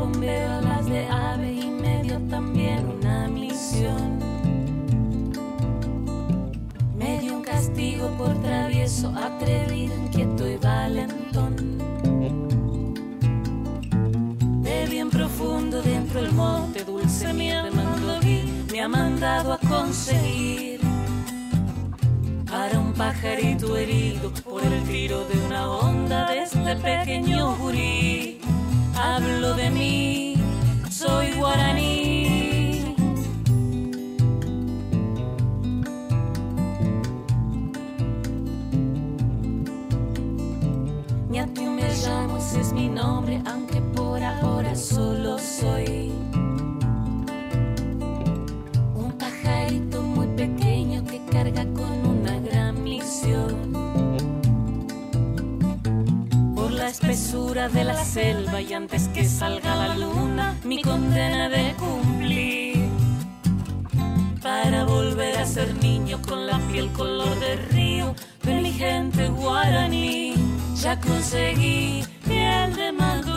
bombeo alas de ave y me dio también una misión. Me dio un castigo por travieso, atrevido, inquieto y valentón. De bien profundo dentro del monte, dulce miel de mandolí me ha mandado a conseguir para un pajarito herido por el tiro de una onda de este pequeño gurí. Hablo de mí, soy guaraní. Ñatu me llamo, ese es mi nombre, aunque por ahora solo soy un pajarito muy pequeño que carga con una gran misión. Por la espesura de la selva y antes que salga la luna, mi condena de cumplir, para volver a ser niño con la piel color de río de mi gente guaraní. Ya conseguí piel de mango